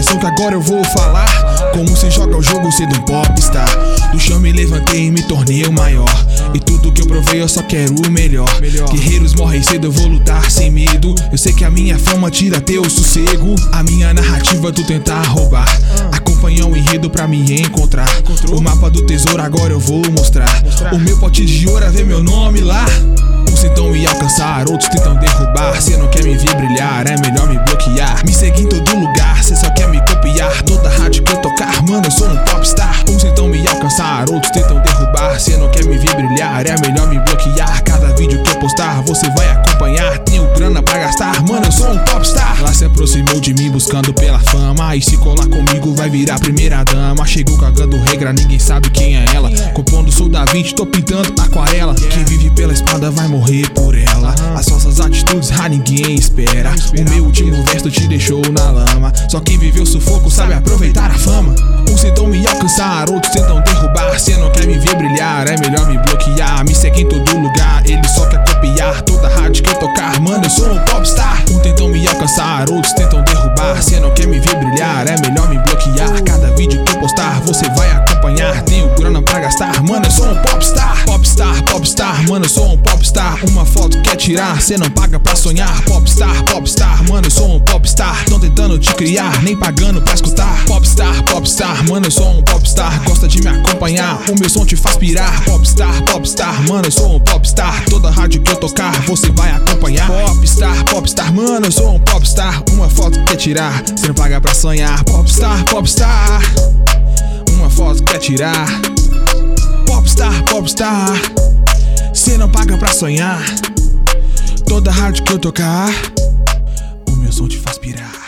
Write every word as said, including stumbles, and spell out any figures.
atenção que agora eu vou falar como se joga o jogo sendo um popstar. Do chão me levantei e me tornei o maior, e tudo que eu provei eu só quero o melhor. Guerreiros morrem cedo, eu vou lutar sem medo. Eu sei que a minha fama tira teu sossego. A minha narrativa tu tentar roubar, acompanhar o enredo pra me encontrar. O mapa do tesouro agora eu vou mostrar. O meu pote de ouro é ver meu nome lá. Uns tentam me alcançar, outros tentam derrubar. Cê não quer me ver brilhar, é melhor me bloquear. Me segue em todo lugar, cê só quer me copiar. Toda rádio que eu tocar, mano, eu sou um popstar. Uns tentam me alcançar, outros tentam derrubar. Cê não quer me ver brilhar, é melhor me bloquear. Cada vídeo que eu postar, você vai acompanhar. Tenho grana pra gastar, mano, eu sou um popstar. Ela se aproximou de mim buscando pela fama, e se colar comigo vai virar primeira dama. Chegou cagando regra, ninguém sabe quem é ela. Compondo sou Da Vinci, tô pintando aquarela. Quem vive pela espada vai morrer por ela. As falsas atitudes, ah, ninguém espera. O meu último verso te deixou na lama. Só quem viveu sufoco sabe aproveitar a fama. Uns tentam me alcançar, outros tentam derrubar. Cê não quer me ver brilhar, é melhor me bloquear. Me segue em todo lugar, ele só quer copiar. Toda rádio que eu tocar, mano, eu sou um popstar. Uns tentam me alcançar, outros tentam derrubar. Cê não quer me ver brilhar, é melhor me bloquear. Cada vídeo que eu postar, você vai acompanhar. Tenho grana pra gastar, mano, eu sou um popstar. Popstar, popstar, mano, eu sou um popstar. Uma foto quer tirar, cê não paga pra sonhar. Popstar, popstar, mano, eu sou um popstar. Tão tentando te criar, nem pagando pra escutar. Popstar, popstar, mano, eu sou um popstar. Gosta de me acompanhar, o meu som te faz pirar. Popstar, popstar, mano, eu sou um popstar. Toda rádio que eu tocar, você vai acompanhar. Popstar, popstar, mano, eu sou um popstar. Uma foto quer tirar, cê não paga pra sonhar. Popstar, popstar, uma foto quer tirar. Popstar, popstar, cê não paga pra sonhar. Toda rádio que eu tocar, o meu som te faz pirar.